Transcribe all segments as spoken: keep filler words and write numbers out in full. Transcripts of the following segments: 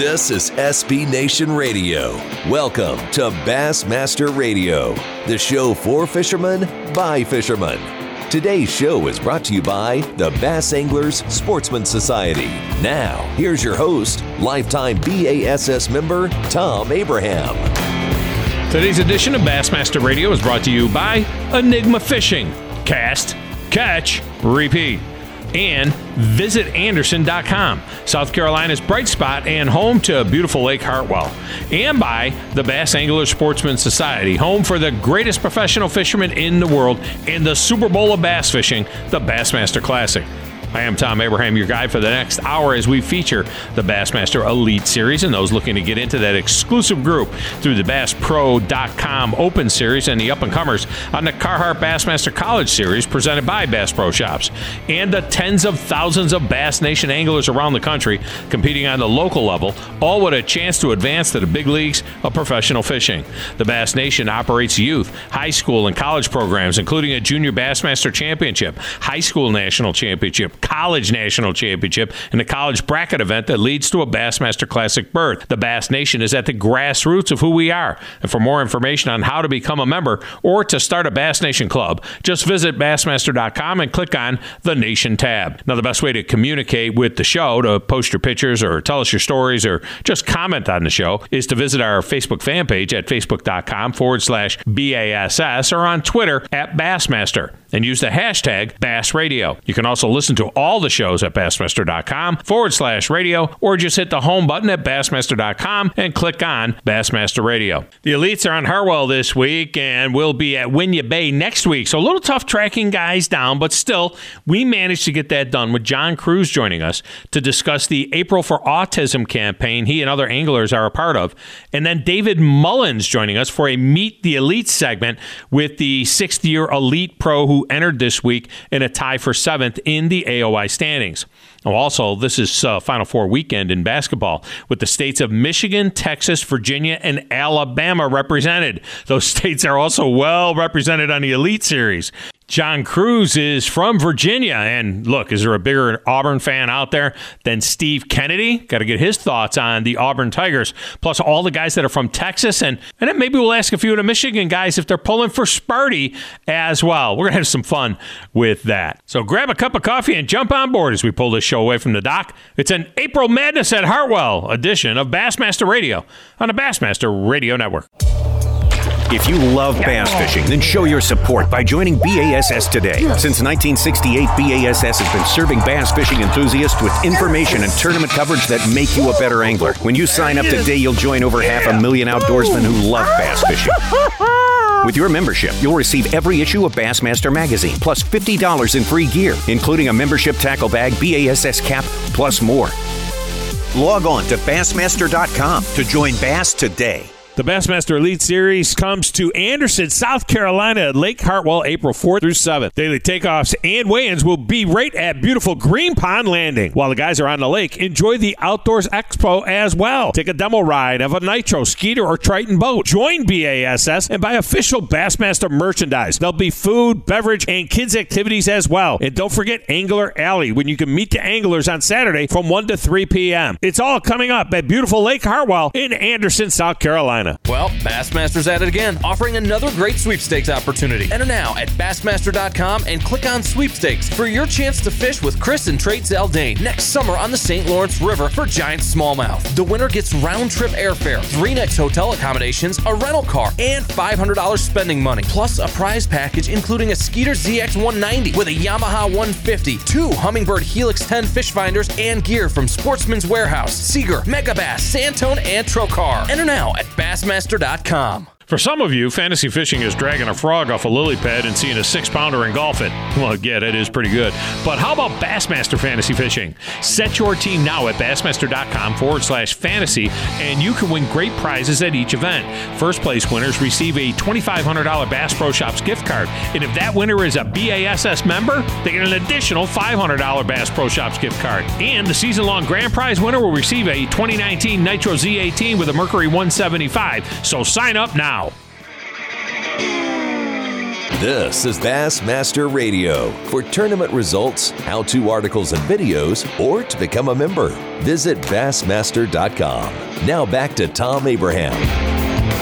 This is S B Nation Radio. Welcome to Bassmaster Radio, the show for fishermen by fishermen. Today's show is brought to you by the Bass Anglers Sportsman Society. Now, here's your host, lifetime B A S S member, Tom Abraham. Today's edition of Bassmaster Radio is brought to you by Enigma Fishing. Cast, catch, repeat. And visit Anderson dot com, South Carolina's bright spot and home to beautiful Lake Hartwell. And by the Bass Angler Sportsman Society, home for the greatest professional fishermen in the world and the Super Bowl of bass fishing, the Bassmaster Classic. I am Tom Abraham, your guide for the next hour as we feature the Bassmaster Elite Series and those looking to get into that exclusive group through the Bass Pro dot com Open Series and the up-and-comers on the Carhartt Bassmaster College Series presented by Bass Pro Shops, and the tens of thousands of Bass Nation anglers around the country competing on the local level, all with a chance to advance to the big leagues of professional fishing. The Bass Nation operates youth, high school, and college programs, including a Junior Bassmaster Championship, High School National Championship, College National Championship, and the college bracket event that leads to a Bassmaster Classic berth. The Bass Nation is at the grassroots of who we are. And for more information on how to become a member or to start a Bass Nation club, just visit Bassmaster dot com and click on the Nation tab. Now, the best way to communicate with the show, to post your pictures or tell us your stories or just comment on the show, is to visit our Facebook fan page at Facebook dot com forward slash B A S S or on Twitter at Bassmaster and use the hashtag Bass Radio. You can also listen to all the shows at Bassmaster dot com forward slash radio, or just hit the home button at Bassmaster dot com and click on Bassmaster Radio. The Elites are on Hartwell this week and will be at Winyah Bay next week. So a little tough tracking guys down, but still, we managed to get that done with John Cruz joining us to discuss the April for Autism campaign he and other anglers are a part of. And then David Mullins joining us for a Meet the Elites segment with the sixth-year Elite Pro who entered this week in a tie for seventh in the A O I standings. Oh, also, this is uh, Final Four weekend in basketball with the states of Michigan, Texas, Virginia, and Alabama represented. Those states are also well represented on the Elite Series. John Cruz is from Virginia, and look, is there a bigger Auburn fan out there than Steve Kennedy? Got to get his thoughts on the Auburn Tigers, plus all the guys that are from Texas, and, and then maybe we'll ask a few of the Michigan guys if they're pulling for Sparty as well. We're going to have some fun with that. So grab a cup of coffee and jump on board as we pull this show away from the dock. It's an April Madness at Hartwell edition of Bassmaster Radio on the Bassmaster Radio Network. If you love bass fishing, then show your support by joining B A S S today. Since nineteen sixty-eight, B A S S has been serving bass fishing enthusiasts with information and tournament coverage that make you a better angler. When you sign up today, you'll join over half a million outdoorsmen who love bass fishing. With your membership, you'll receive every issue of Bassmaster magazine, plus fifty dollars in free gear, including a membership tackle bag, B A S S cap, plus more. Log on to Bassmaster dot com to join Bass today. The Bassmaster Elite Series comes to Anderson, South Carolina at Lake Hartwell, April fourth through seventh. Daily takeoffs and weigh-ins will be right at beautiful Green Pond Landing. While the guys are on the lake, enjoy the Outdoors Expo as well. Take a demo ride of a Nitro, Skeeter, or Triton boat. Join B A S S and buy official Bassmaster merchandise. There'll be food, beverage, and kids' activities as well. And don't forget Angler Alley, when you can meet the anglers on Saturday from one to three p.m. It's all coming up at beautiful Lake Hartwell in Anderson, South Carolina. Well, Bassmaster's at it again, offering another great sweepstakes opportunity. Enter now at Bassmaster dot com and click on Sweepstakes for your chance to fish with Chris and Trade Zaldane next summer on the Saint Lawrence River for giant smallmouth. The winner gets round-trip airfare, three nights hotel accommodations, a rental car, and five hundred dollars spending money, plus a prize package including a Skeeter Z X one ninety with a Yamaha one fifty, two Humminbird Helix ten fish finders, and gear from Sportsman's Warehouse, Seeger, Megabass, Santone, and Trocar. Enter now at Bassmaster dot com. For some of you, fantasy fishing is dragging a frog off a lily pad and seeing a six-pounder and golf it. Well, yeah, that is pretty good. But how about Bassmaster Fantasy Fishing? Set your team now at Bassmaster.com forward slash fantasy, and you can win great prizes at each event. First place winners receive a twenty-five hundred dollars Bass Pro Shops gift card. And if that winner is a B A S S member, they get an additional five hundred dollars Bass Pro Shops gift card. And the season-long grand prize winner will receive a twenty nineteen Nitro Z eighteen with a Mercury one seventy-five. So sign up now. This is Bassmaster Radio. For tournament results, how-to articles and videos, or to become a member, visit Bassmaster dot com. Now back to Tom Abraham.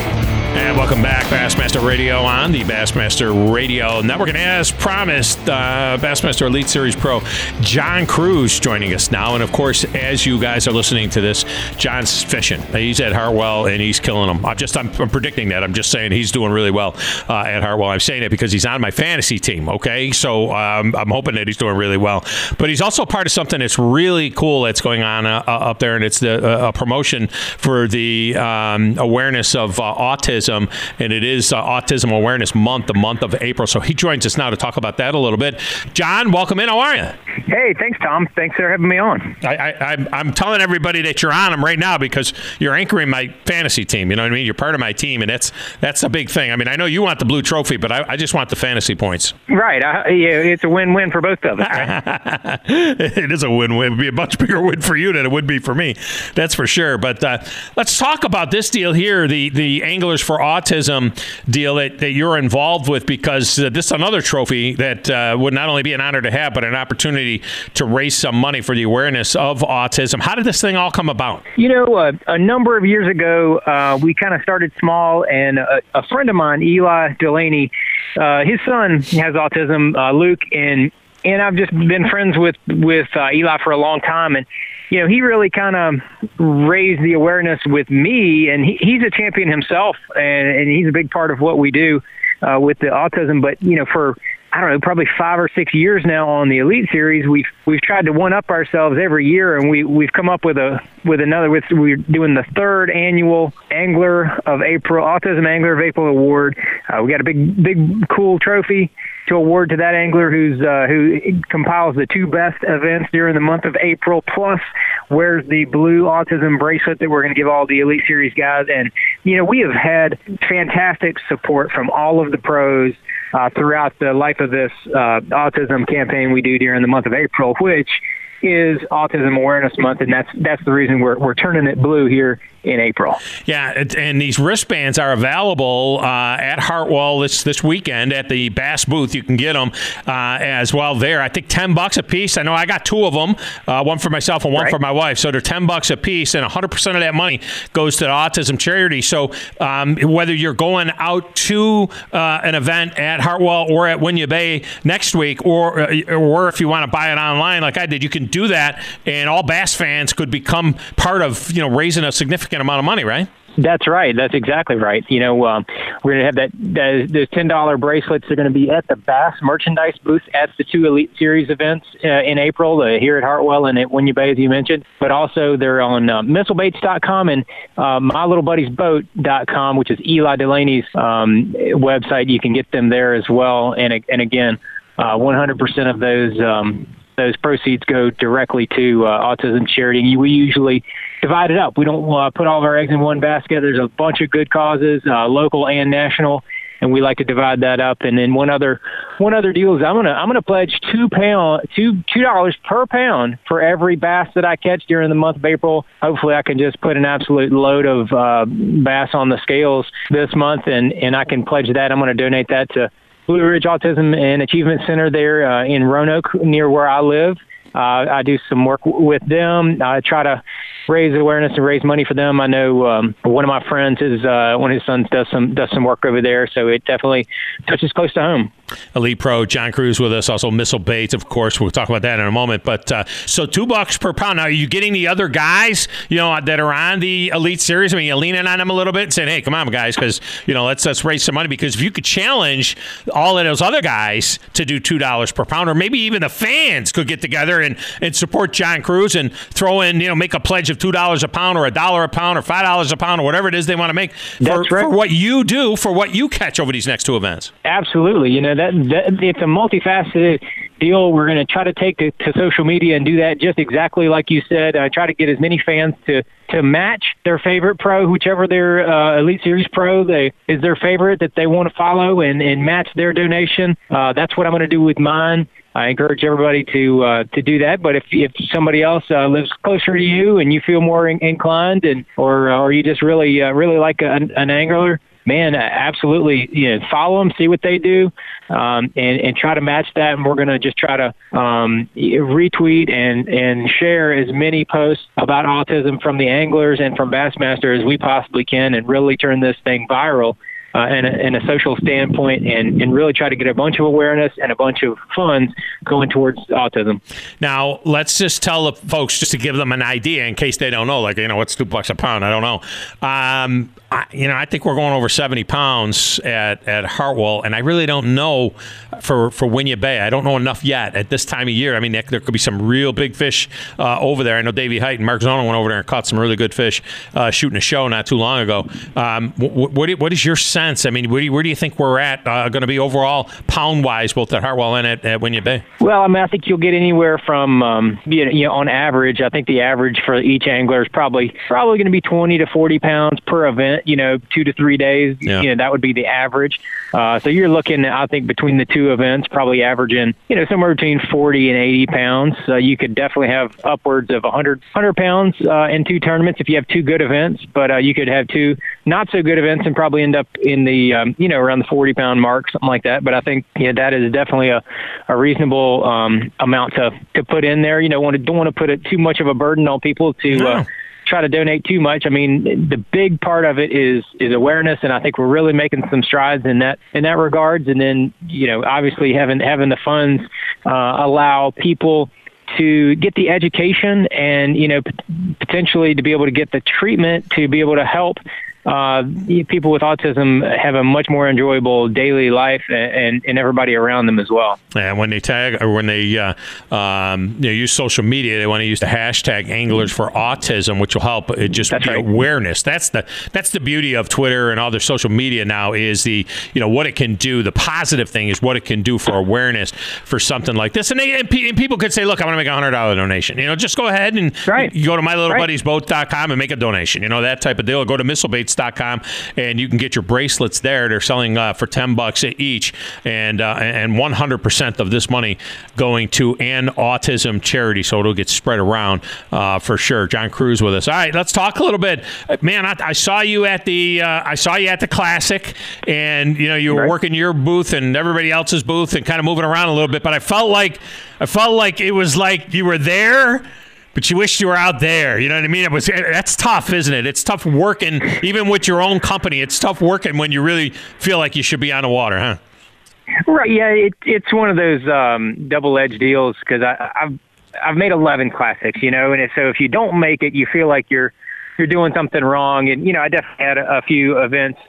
And welcome back, Bassmaster Radio on the Bassmaster Radio Network. And as promised, uh, Bassmaster Elite Series Pro John Crews joining us now. And of course, as you guys are listening to this, John's fishing. He's at Hartwell and he's killing them. I'm just, I'm, I'm predicting that. I'm just saying he's doing really well uh, at Hartwell. I'm saying it because he's on my fantasy team. Okay, so um, I'm hoping that he's doing really well. But he's also part of something that's really cool that's going on uh, up there, and it's the uh, a promotion for the um, awareness of uh, autism. And it is uh, Autism Awareness Month, the month of April. So he joins us now to talk about that a little bit. John, welcome in. How are you? Hey, thanks, Tom. Thanks for having me on. I, I, I'm, I'm telling everybody that you're on them right now because you're anchoring my fantasy team. You know what I mean? You're part of my team, and that's that's a big thing. I mean, I know you want the blue trophy, but I, I just want the fantasy points. Right. I, yeah, it's a win-win for both of us. Right? It is a win-win. It would be a much bigger win for you than it would be for me. That's for sure. But uh, let's talk about this deal here, the, the Anglers for Autism deal that, that you're involved with, because uh, this is another trophy that uh, would not only be an honor to have, but an opportunity to raise some money for the awareness of autism. How did this thing all come about? You know, uh, a number of years ago, uh, we kind of started small, and a, a friend of mine, Eli Delaney, uh, his son has autism, uh, Luke, and and I've just been friends with, with uh, Eli for a long time, and you know, he really kind of raised the awareness with me, and he, he's a champion himself, and, and he's a big part of what we do uh, with the autism. But, you know, for, I don't know, probably five or six years now on the Elite Series, we've we've tried to one-up ourselves every year, and we, we've come up with a with another, with, we're doing the third annual Angler of April, Autism Angler of April Award. Uh, we got a big, big, cool trophy to award to that angler who's uh, who compiles the two best events during the month of April, plus wears the blue autism bracelet that we're going to give all the Elite Series guys. And, you know, we have had fantastic support from all of the pros uh, throughout the life of this uh, autism campaign we do during the month of April, which is Autism Awareness Month, and that's that's the reason we're we're turning it blue here in April. Yeah, it, and these wristbands are available uh, at Hartwell this this weekend at the Bass booth. You can get them uh, as well there. I think ten bucks a piece. I know I got two of them, uh, one for myself and one right. for my wife. So they're ten bucks a piece, and one hundred percent of that money goes to the autism charity. So um, whether you're going out to uh, an event at Hartwell or at Winyah Bay next week, or uh, or if you want to buy it online like I did, you can do that, and all Bass fans could become part of, you know, raising a significant amount of money, right? That's right. That's exactly right. You know, um, we're going to have that, that those ten dollar bracelets. They're going to be at the Bass merchandise booth at the two Elite Series events uh, in April, uh, here at Hartwell and at Winyah Bay, as you mentioned. But also they're on uh, missile baits dot com and uh, my little buddy's boat dot com, which is Eli Delaney's um, website. You can get them there as well. And, and again, uh, one hundred percent of those um, those proceeds go directly to uh, autism charity. We usually divide it up. We don't uh, put all of our eggs in one basket. There's a bunch of good causes, uh, local and national, and we like to divide that up. And then one other one other deal is I'm gonna I'm gonna pledge two pound two two dollars per pound for every bass that I catch during the month of April. Hopefully, I can just put an absolute load of uh, bass on the scales this month, and and I can pledge that. I'm going to donate that to Blue Ridge Autism and Achievement Center there uh, in Roanoke, near where I live. Uh, I do some work w- with them. I try to raise awareness and raise money for them. I know um, one of my friends, is uh, one of his sons does some does some work over there, so it definitely touches close to home. Elite Pro John Crews with us, also Missile Baits, of course. We'll talk about that in a moment. But uh, so two bucks per pound. Now, are you getting the other guys, you know, that are on the Elite Series? I mean, you're leaning on them a little bit and saying, "Hey, come on, guys, because you know, let's let's raise some money." Because if you could challenge all of those other guys to do two dollars per pound, or maybe even the fans could get together and, and support John Crews and throw in, you know, make a pledge of two dollars a pound, or a dollar a pound, or five dollars a pound, or whatever it is they want to make for, That's right. for what you do, for what you catch over these next two events. Absolutely. You know, that, that it's a multifaceted deal. We're going to try to take to, to social media and do that just exactly like you said. I uh, try to get as many fans to, to match their favorite pro, whichever their uh, Elite Series pro they, is their favorite that they want to follow, and, and match their donation. Uh, that's what I'm going to do with mine. I encourage everybody to uh, to do that. But if if somebody else uh, lives closer to you and you feel more in- inclined, and or or you just really uh, really like a, an angler, man, absolutely, you know, follow them, see what they do, um, and, and try to match that. And we're going to just try to um, retweet and, and share as many posts about autism from the anglers and from Bassmaster as we possibly can, and really turn this thing viral. Uh, in, a, in a social standpoint, and, and really try to get a bunch of awareness and a bunch of funds going towards autism. Now, let's just tell the folks, just to give them an idea in case they don't know, like, you know, what's two bucks a pound? I don't know. Um, I, you know, I think we're going over seventy pounds at, at Hartwell, and I really don't know for, for Winyah Bay. I don't know enough yet at this time of year. I mean, there, there could be some real big fish uh, over there. I know Davey Height and Mark Zona went over there and caught some really good fish uh, shooting a show not too long ago. Um, what, what, what is your sense? I mean, where do you, where do you think we're at uh, going to be overall pound-wise, both at Hartwell and at, at Winyah Bay? Well, I mean, I think you'll get anywhere from, um, you know, on average, I think the average for each angler is probably probably going to be twenty to forty pounds per event, you know, two to three days. Yeah. You know, that would be the average. Uh, so you're looking, I think, between the two events, probably averaging, you know, somewhere between forty and eighty pounds. Uh, you could definitely have upwards of one hundred, one hundred pounds uh, in two tournaments if you have two good events, but uh, you could have two not so good events and probably end up in the, um, you know, around the forty pound mark, something like that. But I think, yeah, that is definitely a, a reasonable um, amount to, to put in there. You know, want to, don't want to put it too much of a burden on people to no. uh, try to donate too much. I mean, the big part of it is is awareness, and I think we're really making some strides in that in that regards. And then, you know, obviously having having the funds uh, allow people to get the education and, you know, p- potentially to be able to get the treatment to be able to help uh, people with autism have a much more enjoyable daily life, and, and, and everybody around them as well. And when they tag or when they uh, um, you know, use social media, they want to use the hashtag Anglers for Autism, which will help it just that's the right. awareness. That's the that's the beauty of Twitter and other social media now, is the, you know, what it can do. The positive thing is what it can do for awareness for something like this. And, they, and, pe- and people could say, look, I want to make a one hundred dollars donation. You know, just go ahead and right. you go to my little right. buddies boat dot com and make a donation. You know, that type of deal. Go to missile baits dot com and you can get your bracelets there. They're selling uh, for ten bucks each, and uh, and one hundred percent of this money going to an autism charity, so it'll get spread around uh, for sure. John Cruz with us. All right, let's talk a little bit. Man, I, I saw you at the uh, I saw you at the Classic, and you know you were right. working your booth and everybody else's booth and kind of moving around a little bit. But I felt like I felt like it was like you were there, but you wished you were out there. You know what I mean? It was that's tough, isn't it? It's tough working, even with your own company. It's tough working when you really feel like you should be on the water, huh? Right. Yeah. It, it's one of those um, double-edged deals, because I've I've made eleven classics, you know, and if, so if you don't make it, you feel like you're you're doing something wrong. And you know, I definitely had a, a few events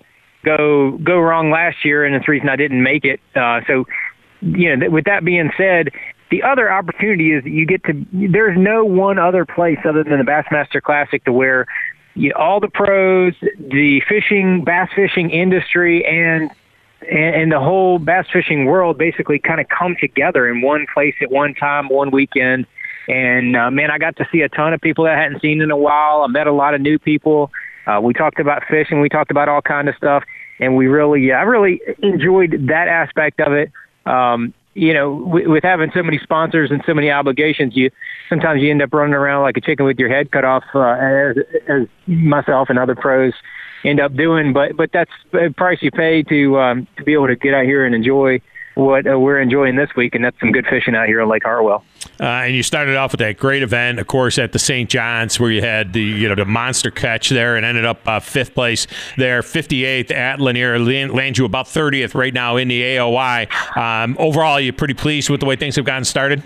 go go wrong last year, and it's the reason I didn't make it. Uh, so, you know, th- with that being said, the other opportunity is that you get to, there's no one other place other than the Bassmaster Classic to where you, all the pros, the fishing, bass fishing industry, and, and, and the whole bass fishing world basically kind of come together in one place at one time, one weekend. And, uh, man, I got to see a ton of people that I hadn't seen in a while. I met a lot of new people. Uh, we talked about fishing. We talked about all kinds of stuff. And we really, yeah, I really enjoyed that aspect of it. Um, you know, with, with having so many sponsors and so many obligations, you sometimes you end up running around like a chicken with your head cut off, uh, as, as myself and other pros end up doing. But but that's a price you pay to um, to be able to get out here and enjoy what uh, we're enjoying this week, and that's some good fishing out here on Lake Hartwell. Uh, and you started off with that great event, of course, at the Saint John's, where you had the you know the monster catch there, and ended up uh, fifth place there, fifty-eighth at Lanier, lands you about thirtieth right now in the A O I. Um, overall, are you pretty pleased with the way things have gotten started?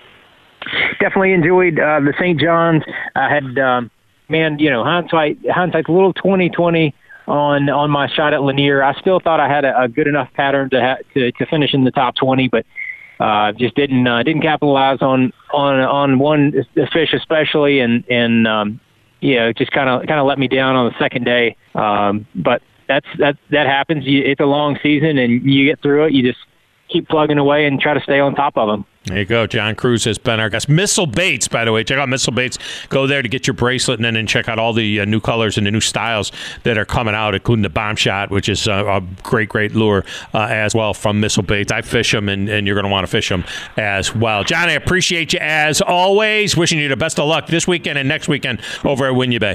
Definitely enjoyed uh, the Saint John's. I had, um, man, you know, hindsight, hindsight's a little twenty twenty on on my shot at Lanier. I still thought I had a, a good enough pattern to, ha- to to finish in the top twenty, but uh, just didn't uh, didn't capitalize on on on one fish especially, and and um, you know just kind of kind of let me down on the second day. Um, but that's that that happens. You, it's a long season, and you get through it. You just keep plugging away and try to stay on top of them. There you go. John Cruz has been our guest. Missile Baits, by the way. Check out Missile Baits. Go there to get your bracelet, and then and check out all the uh, new colors and the new styles that are coming out, including the Bomb Shot, which is uh, a great, great lure uh, as well from Missile Baits. I fish them, and, and you're going to want to fish them as well. John, I appreciate you as always. Wishing you the best of luck this weekend and next weekend over at Winyah Bay.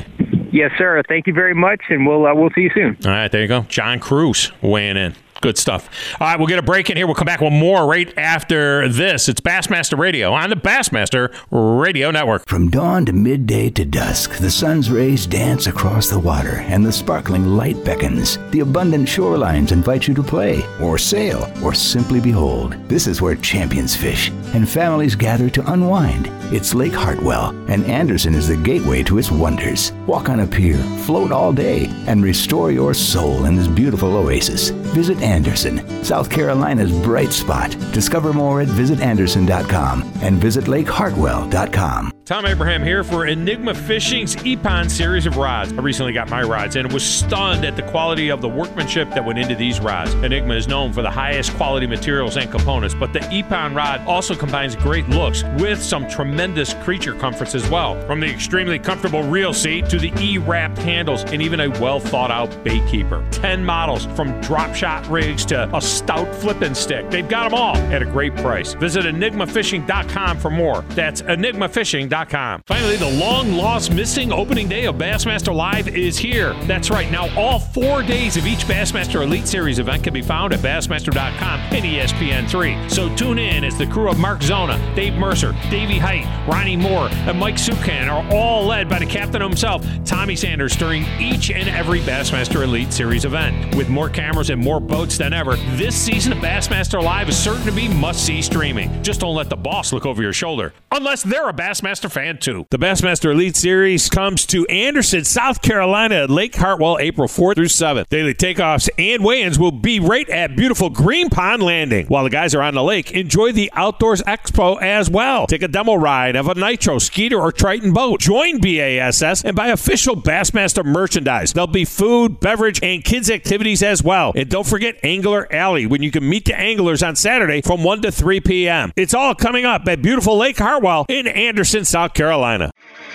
Yes, sir. Thank you very much, and we'll uh, we'll see you soon. All right, there you go. John Cruz weighing in. Good stuff. All right, we'll get a break in here. We'll come back with more right after this. It's Bassmaster Radio on the Bassmaster Radio Network. From dawn to midday to dusk, the sun's rays dance across the water and the sparkling light beckons. The abundant shorelines invite you to play or sail or simply behold. This is where champions fish and families gather to unwind. It's Lake Hartwell, and Anderson is the gateway to its wonders. Walk on a pier, float all day, and restore your soul in this beautiful oasis. Visit Anderson, South Carolina's bright spot. Discover more at visit anderson dot com and visit lake hartwell dot com. Tom Abraham here for Enigma Fishing's Epon series of rods. I recently got my rods and was stunned at the quality of the workmanship that went into these rods. Enigma is known for the highest quality materials and components, but the Epon rod also combines great looks with some tremendous creature comforts as well. From the extremely comfortable reel seat to the E-wrapped handles and even a well-thought-out bait keeper. Ten models from drop shot rigs to a stout flipping stick. They've got them all at a great price. Visit enigma fishing dot com for more. That's enigma fishing dot com. Finally, the long-lost missing opening day of Bassmaster Live is here. That's right. Now, all four days of each Bassmaster Elite Series event can be found at bassmaster dot com and E S P N three. So tune in as the crew of Mark Zona, Dave Mercer, Davey Height, Ronnie Moore, and Mike Sukan are all led by the captain himself, Tommy Sanders, during each and every Bassmaster Elite Series event. With more cameras and more boats than ever, this season of Bassmaster Live is certain to be must-see streaming. Just don't let the boss look over your shoulder, unless they're a Bassmaster fan too. The Bassmaster Elite Series comes to Anderson, South Carolina at Lake Hartwell April fourth through seventh. Daily takeoffs and weigh-ins will be right at beautiful Green Pond Landing. While the guys are on the lake, enjoy the Outdoors Expo as well. Take a demo ride of a Nitro, Skeeter, or Triton boat. Join B A S S and buy official Bassmaster merchandise. There'll be food, beverage, and kids' activities as well. And don't forget Angler Alley, when you can meet the anglers on Saturday from one to three p.m. It's all coming up at beautiful Lake Hartwell in Anderson, South Carolina.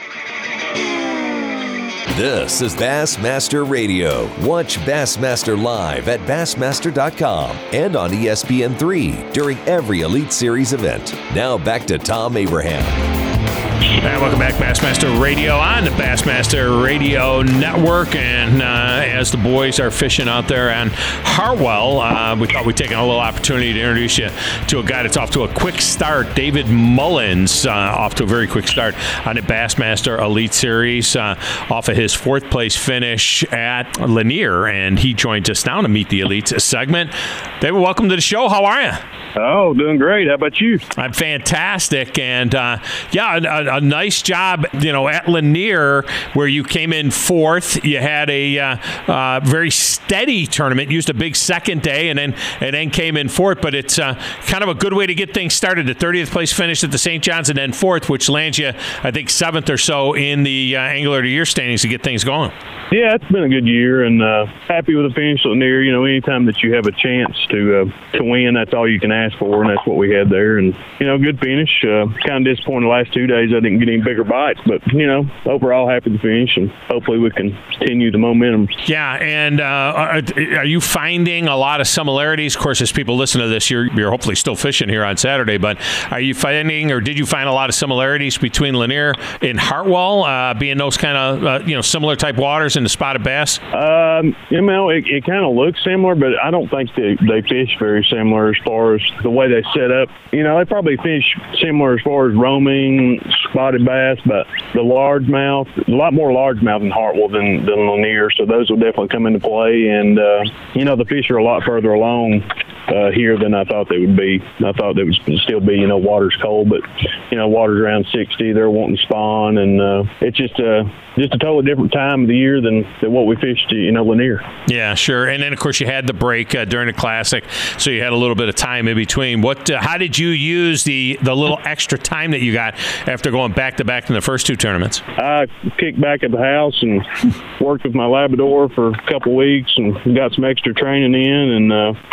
This is Bassmaster Radio. Watch Bassmaster live at bassmaster dot com and on E S P N three during every Elite Series event. Now back to Tom Abraham. And welcome back, Bassmaster Radio on the Bassmaster Radio Network. And uh, as the boys are fishing out there on Hartwell, uh, we thought we'd take a little opportunity to introduce you to a guy that's off to a quick start. David Mullins, uh, off to a very quick start on the Bassmaster Elite Series, uh, off of his fourth place finish at Lanier. And he joins us now to meet the Elites segment. David, welcome to the show. How are you? Oh, doing great. How about you? I'm fantastic. And, uh, yeah, a, a nice job, you know, at Lanier, where you came in fourth. You had a uh, uh, very steady tournament, used a big second day, and then and then came in fourth. But it's uh, kind of a good way to get things started. The thirtieth place finish at the Saint John's and then fourth, which lands you, I think, seventh or so in the uh, Angler of the Year standings to get things going. Yeah, it's been a good year, and uh, happy with the finish at Lanier. You know, anytime that you have a chance to uh, to win, that's all you can ask for, and that's what we had there. And, you know, good finish. Uh, kind of disappointed the last two days I didn't get any bigger bites, but, you know, overall happy to finish, and hopefully we can continue the momentum. Yeah, and uh, are, are you finding a lot of similarities? Of course, as people listen to this, you're, you're hopefully still fishing here on Saturday, but are you finding, or did you find a lot of similarities between Lanier and Hartwell, uh, being those kind of, uh, you know, similar type waters in the spotted bass? Um, you know, it, it kind of looks similar, but I don't think they, they fish very similar as far as the way they set up. You know, they probably fish similar as far as roaming, spotted bass, but the largemouth, a lot more largemouth in Hartwell than, than Lanier, so those will definitely come into play. And, uh, you know, the fish are a lot further along uh, here than I thought they would be. I thought they would still be, you know, water's cold, but, you know, water's around sixty. They're wanting to spawn, and uh, it's just a, just a totally different time of the year than, than what we fished, you know, Lanier. Yeah, sure. And then, of course, you had the break uh, during the Classic, so you had a little bit of time in between. What? Uh, how did you use the, the little extra time that you got after going back-to-back in the first two tournaments? I kicked back at the house and worked with my Labrador for a couple weeks and got some extra training in, and, uh, you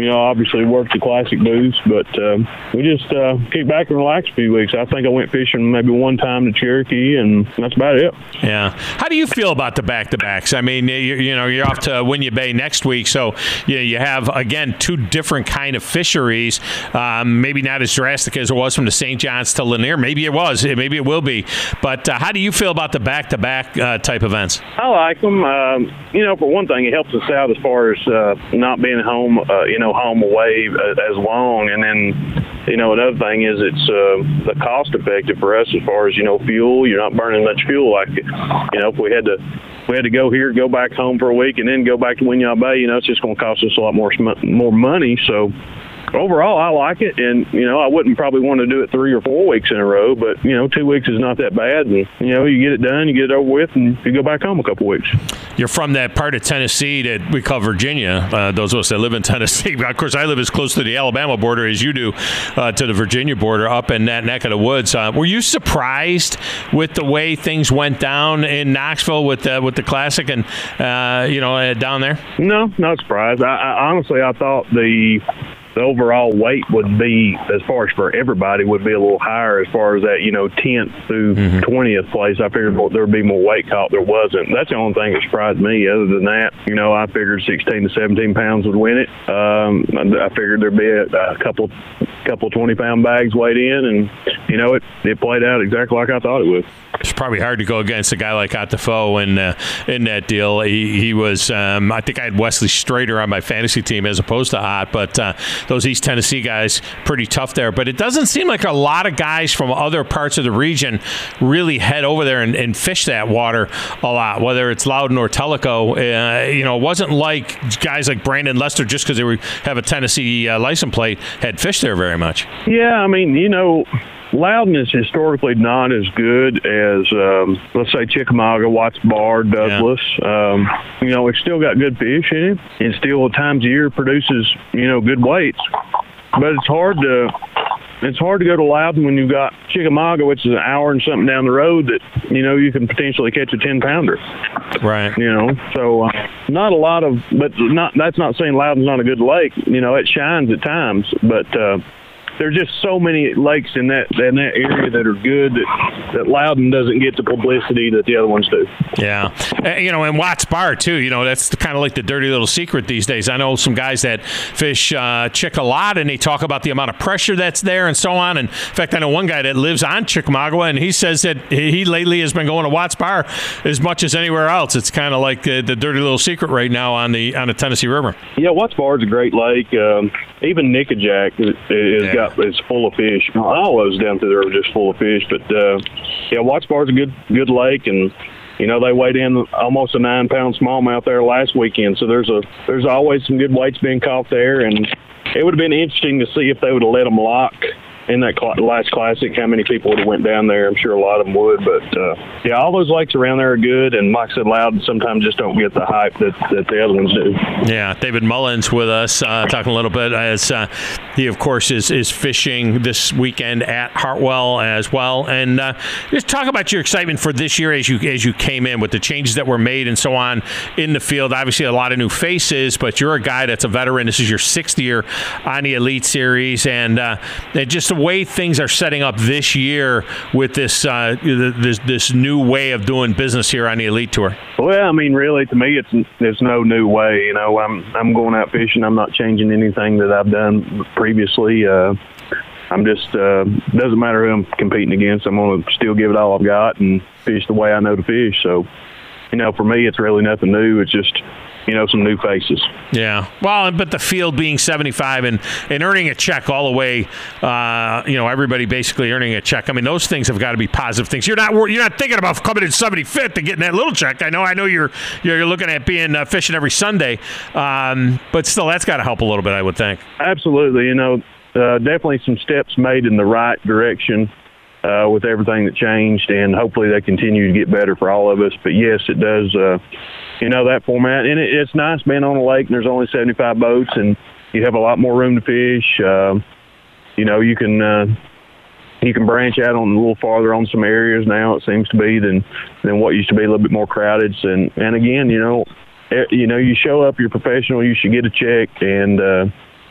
you know, obviously work the classic booths, but um, we just uh, kick back and relax a few weeks. I think I went fishing maybe one time to Cherokee, and that's about it. Yeah. How do you feel about the back-to-backs? I mean, you, you know, you're off to Winyah Bay next week, so you, you have, again, two different kind of fisheries. Um, maybe not as drastic as it was from the Saint John's to Lanier. Maybe it was. Maybe it will be. But uh, how do you feel about the back-to-back uh, type events? I like them. Um, you know, for one thing, it helps us out as far as uh, not being home, uh, you know, home away as long. And then, you know, another thing is it's uh, the cost effective for us as far as, you know, fuel. You're not burning much fuel like, you know, if we had to we had to go here, go back home for a week, and then go back to Winyah Bay, you know, it's just going to cost us a lot more more money. So overall, I like it, and, you know, I wouldn't probably want to do it three or four weeks in a row, but, you know, two weeks is not that bad, and, you know, you get it done, you get it over with, and you go back home a couple weeks. You're from that part of Tennessee that we call Virginia, uh, those of us that live in Tennessee. Of course, I live as close to the Alabama border as you do uh, to the Virginia border up in that neck of the woods. Uh, were you surprised with the way things went down in Knoxville with, uh, with the Classic and, uh, you know, uh, down there? No, not surprised. I, I honestly, I thought the the overall weight would be, as far as for everybody, would be a little higher as far as that, you know, tenth through mm-hmm. twentieth place. I figured there would be more weight caught. There wasn't. That's the only thing that surprised me. Other than that, you know, I figured sixteen to seventeen pounds would win it. Um, I figured there'd be a, a couple couple twenty-pound bags weighed in, and, you know, it, it played out exactly like I thought it would. It's probably hard to go against a guy like Ott Defoe in, uh, in that deal. He, he was, um, I think I had Wesley Strader on my fantasy team as opposed to Ott, but uh, those East Tennessee guys, pretty tough there. But it doesn't seem like a lot of guys from other parts of the region really head over there and, and fish that water a lot, whether it's Loudon or Tellico. Uh, you know, it wasn't like guys like Brandon Lester, just because they were, have a Tennessee uh, license plate, had fished there very much. Yeah, I mean, you know, Loudon is historically not as good as, um, let's say, Chickamauga, Watts Bar, Douglas. Yeah. Um, you know, it's still got good fish in it, and still at times a year produces, you know, good weights. But it's hard to it's hard to go to Loudon when you've got Chickamauga, which is an hour and something down the road, that, you know, you can potentially catch a ten-pounder. Right. You know, so uh, not a lot of, but not that's not saying Loudon's not a good lake. You know, it shines at times, but uh, there's just so many lakes in that in that area that are good that, that Loudon doesn't get the publicity that the other ones do. Yeah. Uh, you know, and Watts Bar, too, you know, that's kind of like the dirty little secret these days. I know some guys that fish uh, Chick a lot, and they talk about the amount of pressure that's there and so on. And in fact, I know one guy that lives on Chickamauga, and he says that he lately has been going to Watts Bar as much as anywhere else. It's kind of like the, the dirty little secret right now on the on the Tennessee River. Yeah, Watts Bar is a great lake. Um, even Nickajack is, is yeah. got is full of fish. All those down through there are just full of fish. But uh, yeah, Watts Bar is a good good lake, and you know they weighed in almost a nine pound smallmouth there last weekend. So there's a there's always some good weights being caught there, and it would have been interesting to see if they would have let them lock in that cl- last Classic, how many people would have went down there. I'm sure a lot of them would, but uh, yeah, all those lakes around there are good, and like I said, Loudon sometimes just don't get the hype that, that the other ones do. Yeah, David Mullins with us, uh, talking a little bit as uh, he, of course, is is fishing this weekend at Hartwell as well, and uh, just talk about your excitement for this year as you as you came in with the changes that were made and so on in the field. Obviously, a lot of new faces, but you're a guy that's a veteran. This is your sixth year on the Elite Series, and uh, just the way things are setting up this year with this uh, this this new way of doing business here on the Elite Tour. Well, I mean, really, to me, it's there's no new way. You know, I'm I'm going out fishing. I'm not changing anything that I've done previously. Uh, I'm just uh, doesn't matter who I'm competing against. I'm going to still give it all I've got and fish the way I know to fish. So, you know, for me, it's really nothing new. It's just, you know, some new faces. Yeah. Well, but the field being seventy-five and, and earning a check all the way, uh, you know, everybody basically earning a check. I mean, those things have got to be positive things. You're not you're not thinking about coming in seventy-fifth and getting that little check. I know I know you're you're looking at being uh, fishing every Sunday, um, but still, that's got to help a little bit, I would think. Absolutely. You know, uh, definitely some steps made in the right direction uh, with everything that changed, and hopefully they continue to get better for all of us. But yes, it does. Uh, You know, that format. And it, it's nice being on a lake and there's only seventy-five boats and you have a lot more room to fish. Uh, you know, you can uh, you can branch out on a little farther on some areas now, it seems to be, than than what used to be a little bit more crowded. And, and again, you know, you know, you show up, you're professional, you should get a check. And, uh,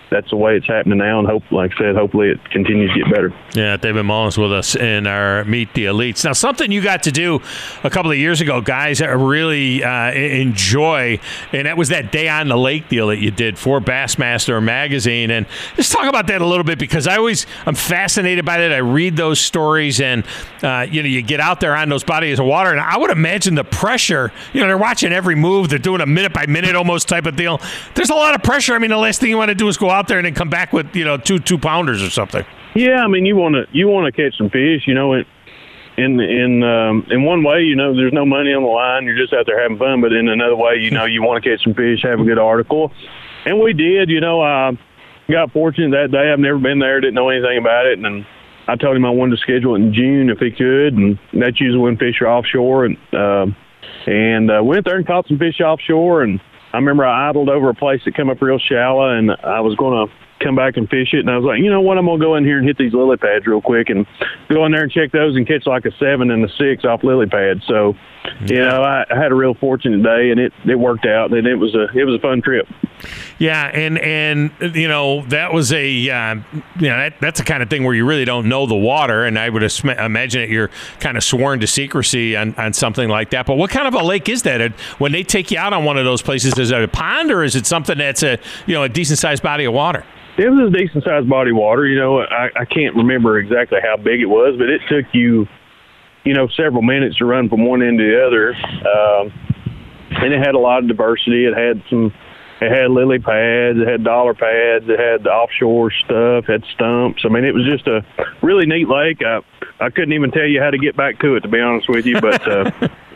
that's the way it's happening now, and hope, like I said, hopefully it continues to get better. Yeah, David Mullins with us in our Meet the Elites. Now, something you got to do a couple of years ago, guys, that really uh, enjoy, and that was that Day on the Lake deal that you did for Bassmaster Magazine. And just talk about that a little bit, because I always I'm fascinated by that. I read those stories, and uh, you know, you get out there on those bodies of water, and I would imagine the pressure. You know, they're watching every move. They're doing a minute by minute almost type of deal. There's a lot of pressure. I mean, the last thing you want to do is go out there and then come back with, you know, two two pounders or something. Yeah, I mean, you want to you want to catch some fish, you know. In in in, um, in one way, you know, there's no money on the line. You're just out there having fun. But in another way, you know, you want to catch some fish, have a good article, and we did. You know, I got fortunate that day. I've never been there, didn't know anything about it, and then I told him I wanted to schedule it in June if he could, and that's usually when fish are offshore. And uh, and uh, went there and caught some fish offshore, and I remember I idled over a place that came up real shallow, and I was going to come back and fish it. And I was like, you know what, I'm going to go in here and hit these lily pads real quick and go in there and check those and catch like a seven and a six off lily pads. So, you know, I, I had a real fortunate day, and it, it worked out, and it was a it was a fun trip. Yeah, and, and you know, that was a, uh, you know, that, that's the kind of thing where you really don't know the water, and I would imagine that you're kind of sworn to secrecy on, on something like that. But what kind of a lake is that? When they take you out on one of those places, is it a pond, or is it something that's a, you know, a decent-sized body of water? It was a decent-sized body of water. You know, I, I can't remember exactly how big it was, but it took you, you know, several minutes to run from one end to the other. Um, and it had a lot of diversity. It had some, it had lily pads, it had dollar pads, it had the offshore stuff, it had stumps. I mean, it was just a really neat lake. I, I couldn't even tell you how to get back to it, to be honest with you, but uh,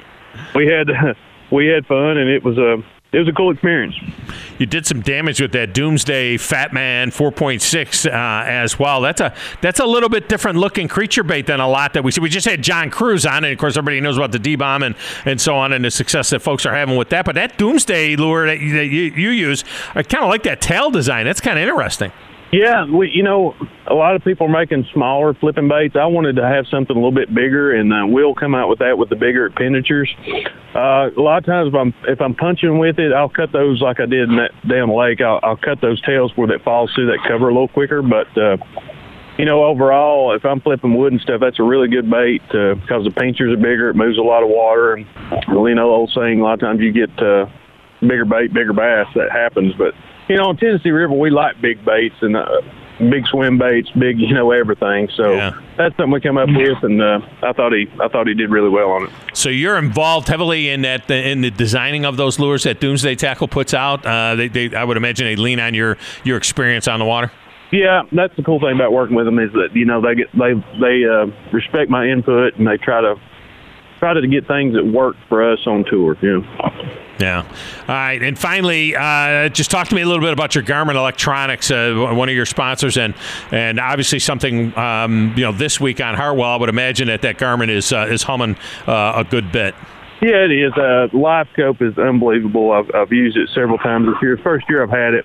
we had we had fun, and it was a it was a cool experience. You did some damage with that Doomsday Fat Man four point six uh, as well. That's a that's a little bit different looking creature bait than a lot that we see. We just had John Cruz on, and of course everybody knows about the D-Bomb and, and so on, and the success that folks are having with that. But that Doomsday lure that you, that you, you use, I kind of like that tail design. That's kind of interesting. Yeah, we, you know, a lot of people are making smaller flipping baits. I wanted to have something a little bit bigger, and uh, we'll come out with that with the bigger expenditures. Uh, a lot of times if I'm if I'm punching with it, I'll cut those like I did in that down the lake. I'll, I'll cut those tails where that falls through that cover a little quicker. But, uh, you know, overall, if I'm flipping wood and stuff, that's a really good bait uh, because the pinchers are bigger. It moves a lot of water. And, well, you know, the old saying, a lot of times you get uh, bigger bait, bigger bass. That happens. But, you know, on Tennessee River, we like big baits and uh, big swim baits, big, you know, everything. So yeah. That's something we come up with, and uh, I thought he, I thought he did really well on it. So you're involved heavily in that, in the designing of those lures that Doomsday Tackle puts out. Uh, they, they, I would imagine they lean on your, your experience on the water. Yeah, that's the cool thing about working with them is that, you know, they get they they uh, respect my input, and they try to try to get things that work for us on tour. You know. Yeah. All right. And finally, uh, just talk to me a little bit about your Garmin Electronics, uh, one of your sponsors, and and obviously something um, you know this week on Hartwell. I would imagine that that Garmin is uh, is humming uh, a good bit. Yeah, it is. Uh, LiveScope is unbelievable. I've, I've used it several times this year. First year I've had it,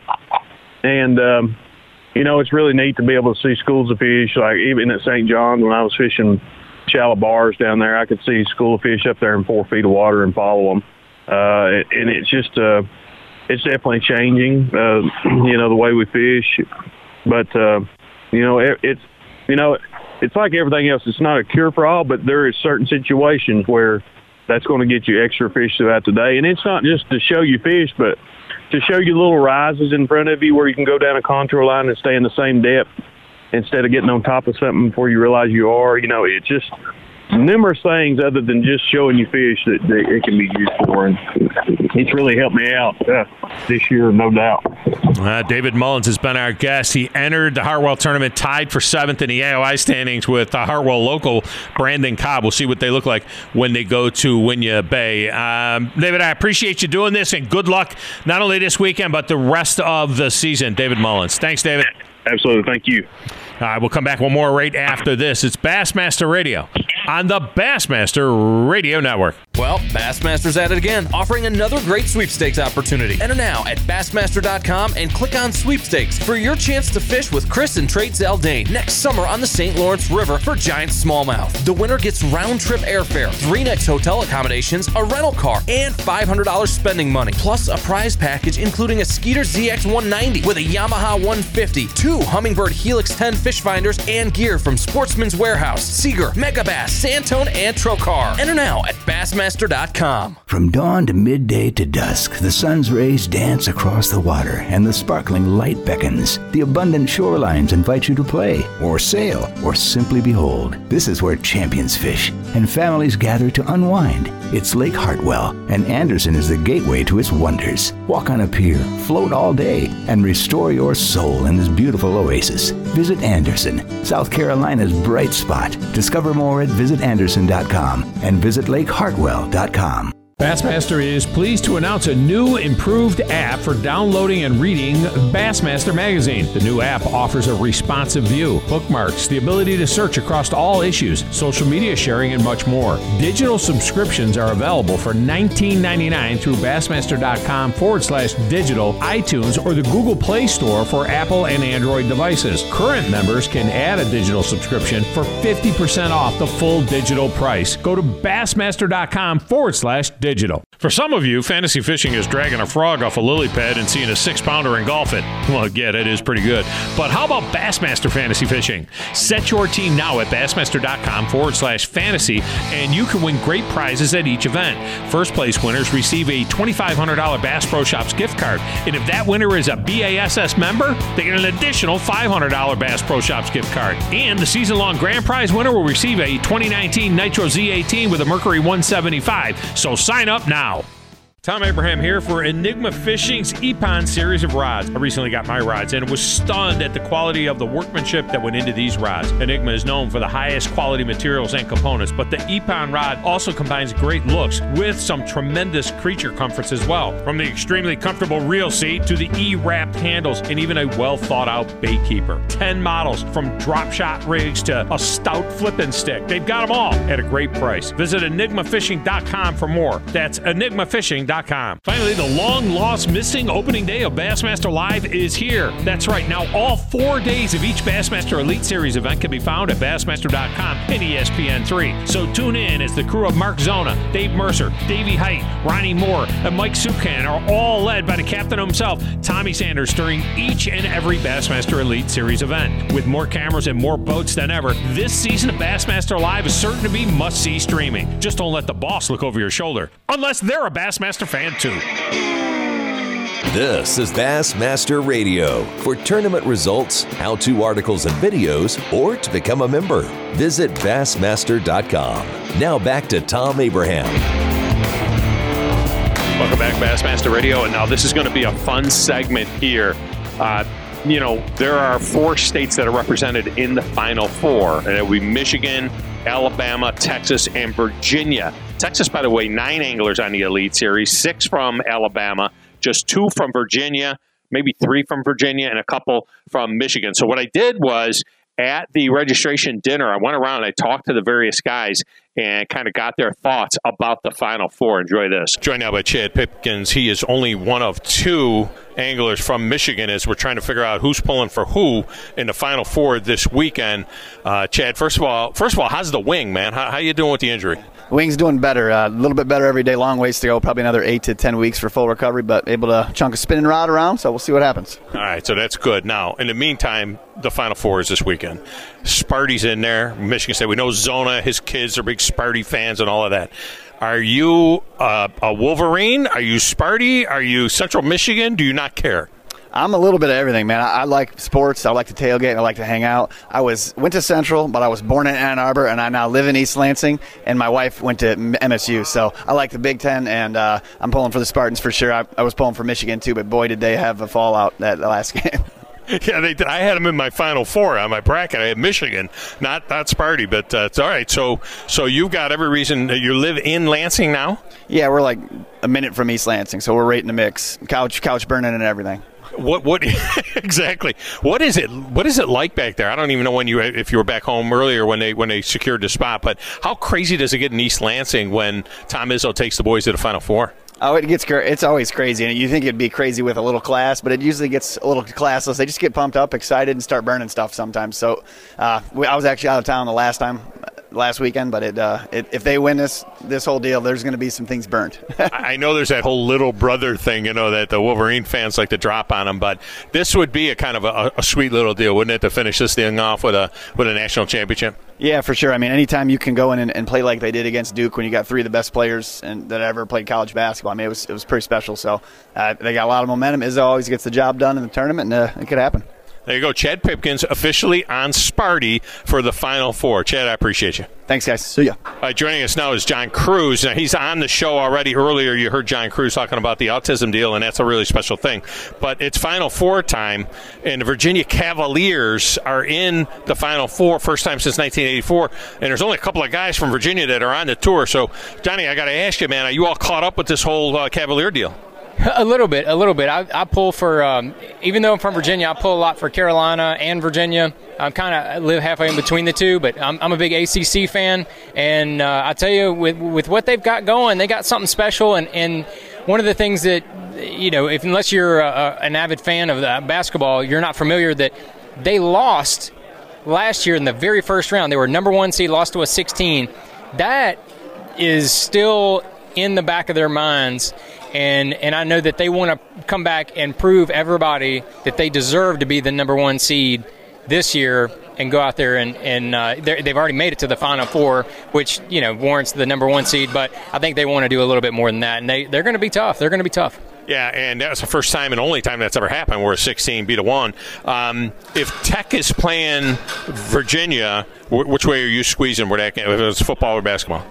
and um, you know, it's really neat to be able to see schools of fish. Like even at Saint John's when I was fishing shallow bars down there, I could see a school of fish up there in four feet of water and follow them. Uh, and it's just, uh, it's definitely changing, uh, you know, the way we fish. But, uh, you know, it, it's, you know, it's like everything else. It's not a cure for all, but there is certain situations where that's going to get you extra fish throughout the day. And it's not just to show you fish, but to show you little rises in front of you where you can go down a contour line and stay in the same depth instead of getting on top of something before you realize you are. You know, it's just numerous things other than just showing you fish that, that it can be used for, and it's really helped me out uh, this year, no doubt. Uh, David Mullins has been our guest. He entered the Hartwell tournament tied for seventh in the A O I standings with the Hartwell local Brandon Cobb. We'll see what they look like when they go to Winyah Bay. Um, David, I appreciate you doing this, and good luck not only this weekend but the rest of the season. David Mullins. Thanks, David. Absolutely. Thank you. All right, we'll come back one more right after this. It's Bassmaster Radio on the Bassmaster Radio Network. Well, Bassmaster's at it again, offering another great sweepstakes opportunity. Enter now at Bassmaster dot com and click on Sweepstakes for your chance to fish with Chris and Trade Zaldane next summer on the Saint Lawrence River for giant smallmouth. The winner gets round-trip airfare, three nights hotel accommodations, a rental car, and five hundred dollars spending money, plus a prize package including a Skeeter Z X one ninety with a Yamaha one fifty, two Humminbird Helix ten fish finders, and gear from Sportsman's Warehouse, Seeger, Megabass, Santone, and Trocar. Enter now at Bassmaster dot com. From dawn to midday to dusk, the sun's rays dance across the water and the sparkling light beckons. The abundant shorelines invite you to play or sail or simply behold. This is where champions fish and families gather to unwind. It's Lake Hartwell, and Anderson is the gateway to its wonders. Walk on a pier, float all day, and restore your soul in this beautiful oasis. Visit Anderson, South Carolina's bright spot. Discover more at visit anderson dot com and visit lake hartwell dot com. Bassmaster is pleased to announce a new improved app for downloading and reading Bassmaster Magazine. The new app offers a responsive view, bookmarks, the ability to search across all issues, social media sharing, and much more. Digital subscriptions are available for nineteen ninety-nine through Bassmaster.com forward slash digital, iTunes, or the Google Play Store for Apple and Android devices. Current members can add a digital subscription for fifty percent off the full digital price. Go to Bassmaster.com forward slash digital. Digital. For some of you, fantasy fishing is dragging a frog off a lily pad and seeing a six-pounder engulf it. Well, yeah, that is pretty good. But how about Bassmaster Fantasy Fishing? Set your team now at Bassmaster.com forward slash fantasy, and you can win great prizes at each event. First place winners receive a twenty-five hundred dollars Bass Pro Shops gift card, and if that winner is a B A S S member, they get an additional five hundred dollars Bass Pro Shops gift card. And the season-long grand prize winner will receive a twenty nineteen Nitro Z eighteen with a Mercury one seventy-five. So sign up now. Tom Abraham here for Enigma Fishing's Epon series of rods. I recently got my rods and was stunned at the quality of the workmanship that went into these rods. Enigma is known for the highest quality materials and components, but the Epon rod also combines great looks with some tremendous creature comforts as well. From the extremely comfortable reel seat to the E-wrapped handles and even a well-thought-out bait keeper. Ten models from drop shot rigs to a stout flipping stick. They've got them all at a great price. Visit enigma fishing dot com for more. That's enigma fishing dot com. Finally, the long-lost missing opening day of Bassmaster Live is here. That's right. Now, all four days of each Bassmaster Elite Series event can be found at Bassmaster dot com and E S P N three. So tune in as the crew of Mark Zona, Dave Mercer, Davey Height, Ronnie Moore, and Mike Sukan are all led by the captain himself, Tommy Sanders, during each and every Bassmaster Elite Series event. With more cameras and more boats than ever, this season of Bassmaster Live is certain to be must-see streaming. Just don't let the boss look over your shoulder, unless they're a Bassmaster fan too. This is Bassmaster Radio. For tournament results, how-to articles and videos, or to become a member, visit Bassmaster dot com. Now back to Tom Abraham. Welcome back, Bassmaster Radio. And now this is going to be a fun segment here. Uh, you know, there are four states that are represented in the Final Four, and it will be Michigan, Alabama, Texas, and Virginia. Texas, by the way, nine anglers on the Elite Series, six from Alabama, just two from Virginia, maybe three from Virginia, and a couple from Michigan. So what I did was, at the registration dinner, I went around and I talked to the various guys and kind of got their thoughts about the Final Four. Enjoy this. Joined now by Chad Pipkins. He is only one of two anglers from Michigan as we're trying to figure out who's pulling for who in the Final Four this weekend. Uh, Chad, first of all, first of all, how's the wing, man? How, how you doing with the injury? Wing's doing better. A uh, little bit better every day. Long ways to go. Probably another eight to ten weeks for full recovery, but able to chunk a spinning rod around, so we'll see what happens. All right, so that's good. Now, in the meantime, the Final Four is this weekend. Sparty's in there. Michigan State. We know Zona, his kids are big Sparty fans and all of that. Are you uh, a Wolverine? Are you Sparty? Are you Central Michigan? Do you not care? I'm a little bit of everything, man. I, I like sports. I like to tailgate. I like to hang out. I was went to Central, but I was born in Ann Arbor, and I now live in East Lansing, and my wife went to M S U. So I like the Big Ten, and uh, I'm pulling for the Spartans for sure. I, I was pulling for Michigan, too, but boy, did they have a fallout that last game. Yeah, they did. I had them in my Final Four on my bracket. I had Michigan, not not Sparty, but uh, it's all right. So, so you've got every reason. You live in Lansing now? Yeah, we're like a minute from East Lansing, so we're right in the mix. Couch, couch burning and everything. What what exactly? What is it? What is it like back there? I don't even know when you if you were back home earlier when they when they secured the spot. But how crazy does it get in East Lansing when Tom Izzo takes the boys to the Final Four? Oh, it gets it's always crazy, and you think it'd be crazy with a little class, but it usually gets a little classless. They just get pumped up, excited, and start burning stuff sometimes. So uh, I was actually out of town the last time. last weekend, but it, uh, it, if they win this this whole deal, there's going to be some things burnt. I know there's that whole little brother thing, you know, that the Wolverine fans like to drop on them, but this would be a kind of a, a sweet little deal, wouldn't it, to finish this thing off with a with a national championship? Yeah, for sure. I mean, anytime you can go in and, and play like they did against Duke when you got three of the best players and, that ever played college basketball, I mean, it was it was pretty special. So uh, they got a lot of momentum. Izzo always gets the job done in the tournament, and uh, it could happen. There you go. Chad Pipkins officially on Sparty for the Final Four. Chad, I appreciate you. Thanks, guys. See ya. All right, joining us now is John Cruz. Now, he's on the show already. Earlier, you heard John Cruz talking about the autism deal, and that's a really special thing. But it's Final Four time, and the Virginia Cavaliers are in the Final Four, first time since nineteen eighty-four. And there's only a couple of guys from Virginia that are on the tour. So, Johnny, I got to ask you, man, are you all caught up with this whole uh, Cavalier deal? A little bit, a little bit. I, I pull for, um, even though I'm from Virginia, I pull a lot for Carolina and Virginia. I kind of live halfway in between the two, but I'm, I'm a big A C C fan. And uh, I tell you, with with what they've got going, they got something special. And, and one of the things that, you know, if unless you're a, a, an avid fan of the basketball, you're not familiar that they lost last year in the very first round. They were number one seed, lost to a sixteen. That is still in the back of their minds. And and I know that they want to come back and prove everybody that they deserve to be the number one seed this year and go out there and, and uh, they've already made it to the Final Four, which, you know, warrants the number one seed. But I think they want to do a little bit more than that. And they, they're going to be tough. They're going to be tough. Yeah, and that was the first time and only time that's ever happened where a sixteen beat a one. Um, if Tech is playing Virginia, which way are you squeezing? If it's football or basketball?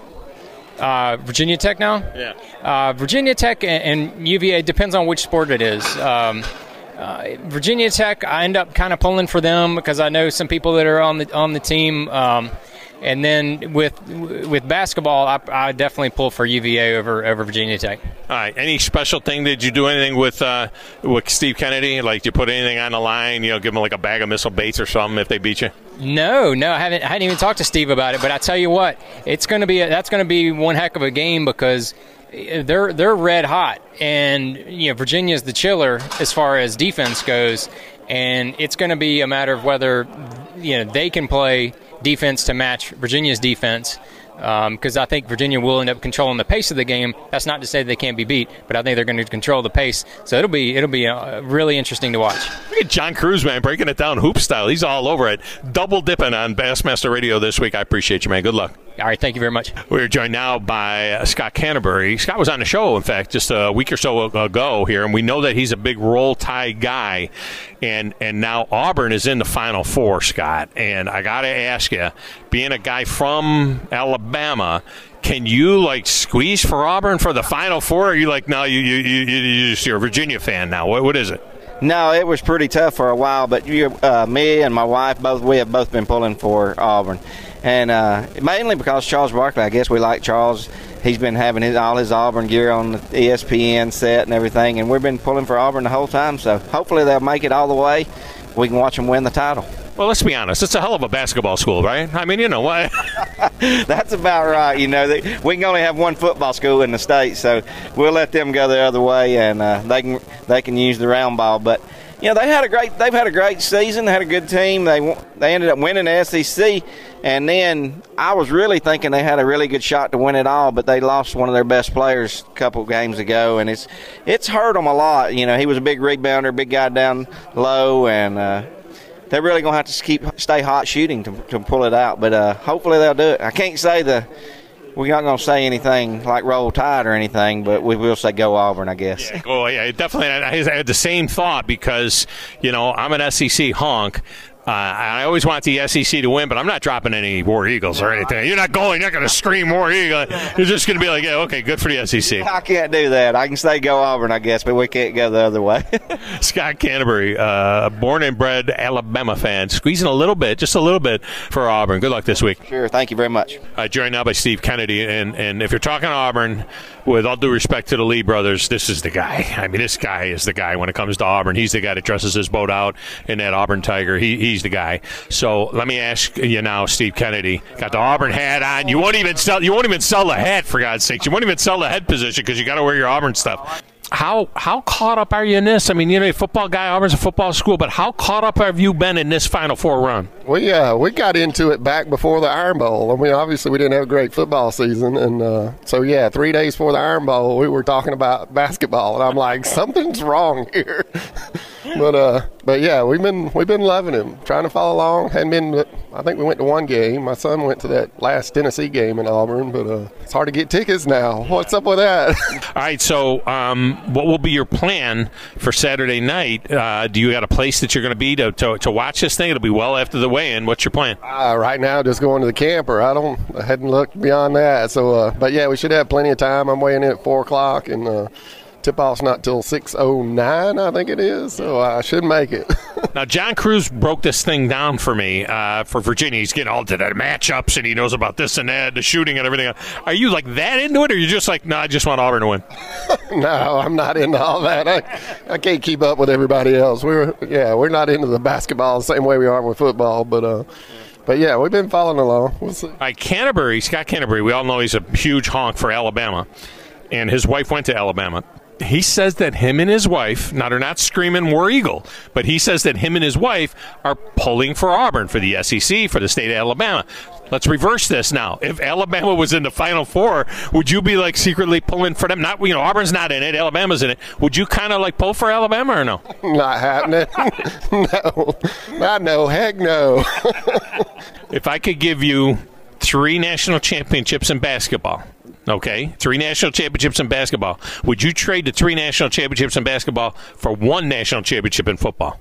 Uh, Virginia Tech now? Yeah. Uh, Virginia Tech and, and U V A, depends on which sport it is. Um, uh, Virginia Tech, I end up kind of pulling for them because I know some people that are on the on the team. Um, and then with with basketball, I, I definitely pull for U V A over, over Virginia Tech. All right. Any special thing? Did you do anything with uh, with Steve Kennedy? Like, did you put anything on the line? You know, give him like a bag of missile baits or something if they beat you? No, no, I haven't. I hadn't even talked to Steve about it. But I tell you what, it's going to be a, that's going to be one heck of a game because they're they're red hot, and you know Virginia's the chiller as far as defense goes, and it's going to be a matter of whether you know they can play defense to match Virginia's defense. Because um, I think Virginia will end up controlling the pace of the game. That's not to say they can't be beat, but I think they're going to control the pace. So it'll be it'll be uh, really interesting to watch. Look at John Cruz, man, breaking it down hoop style. He's all over it. Double dipping on Bassmaster Radio this week. I appreciate you, man. Good luck. All right, thank you very much. We're joined now by uh, Scott Canterbury. Scott was on the show, in fact, just a week or so ago here, and we know that he's a big Roll Tide guy. And and now Auburn is in the Final Four, Scott. And I got to ask you, being a guy from Alabama, can you, like, squeeze for Auburn for the Final Four? Or are you like, no, you, you, you, you just, you're a Virginia fan now? What What is it? No, it was pretty tough for a while, but you, uh, me and my wife, both we have both been pulling for Auburn. And uh, mainly because Charles Barkley, I guess we like Charles. He's been having his, all his Auburn gear on the E S P N set and everything, and we've been pulling for Auburn the whole time. So hopefully they'll make it all the way. We can watch them win the title. Well, let's be honest. It's a hell of a basketball school, right? I mean, you know what? That's about right. You know, they, we can only have one football school in the state, so we'll let them go the other way, and uh, they can they can use the round ball. But you know, they had a great they've had a great season. They had a good team. They they ended up winning the S E C, and then I was really thinking they had a really good shot to win it all, but they lost one of their best players a couple games ago, and it's it's hurt them a lot. You know, he was a big rebounder, big guy down low, and uh, they're really going to have to keep stay hot shooting to, to pull it out. But uh, hopefully they'll do it. I can't say the we're not going to say anything like Roll Tide or anything, but we will say go Auburn, I guess. Yeah, oh, yeah, definitely. I had the same thought because, you know, I'm an S E C honk. Uh, I always want the S E C to win, but I'm not dropping any War Eagles or anything. You're not going, you're not going to scream War Eagle. You're just going to be like, yeah, okay, good for the S E C. I can't do that. I can say go Auburn, I guess, but we can't go the other way. Scott Canterbury, uh, born and bred Alabama fan, squeezing a little bit, just a little bit for Auburn. Good luck this week. Sure, thank you very much. Uh, joined now by Steve Kennedy, and, and if you're talking Auburn, with all due respect to the Lee brothers, this is the guy. I mean, this guy is the guy when it comes to Auburn. He's the guy that dresses his boat out in that Auburn Tiger. He, he's the guy. So let me ask you now, Steve Kennedy. Got the Auburn hat on. You won't even sell. You won't even sell the hat, for God's sakes. You won't even sell the head position because you got to wear your Auburn stuff. How how caught up are you in this? I mean, you know, a football guy, Auburn's a football school, but how caught up have you been in this Final Four run? We uh, we got into it back before the Iron Bowl. I mean, obviously we didn't have a great football season, and uh, so yeah, three days before the Iron Bowl, we were talking about basketball, and I'm like, something's wrong here. But uh, but yeah, we've been we've been loving him, trying to follow along. Hadn't been. I think we went to one game. My son went to that last Tennessee game in Auburn, but uh, it's hard to get tickets now. What's up with that? All right, so um, what will be your plan for Saturday night? Uh, do you got a place that you're going to be to, to to watch this thing? It'll be well after the weigh-in. What's your plan? Uh, right now, just going to the camper. I don't. I hadn't looked beyond that. So, uh, but yeah, we should have plenty of time. I'm weighing in at four o'clock and. Uh, Tip-off's not till six oh nine, I think it is, so I should make it. Now, John Cruz broke this thing down for me uh, for Virginia. He's getting all to the matchups, and he knows about this and that, the shooting and everything. Are you, like, that into it, or are you just like, no, I just want Auburn to win? No, I'm not into all that. I, I can't keep up with everybody else. We're Yeah, we're not into the basketball the same way we are with football, but uh, But, yeah, we've been following along. We'll see. All right, Canterbury, Scott Canterbury, we all know he's a huge honk for Alabama, and his wife went to Alabama. He says that him and his wife, now they're not screaming War Eagle, but he says that him and his wife are pulling for Auburn, for the S E C, for the state of Alabama. Let's reverse this now. If Alabama was in the Final Four, would you be like secretly pulling for them? Not, you know, Auburn's not in it, Alabama's in it. Would you kind of like pull for Alabama or no? Not happening. No, not no, heck no. If I could give you three national championships in basketball. Okay, three national championships in basketball. Would you trade the three national championships in basketball for one national championship in football?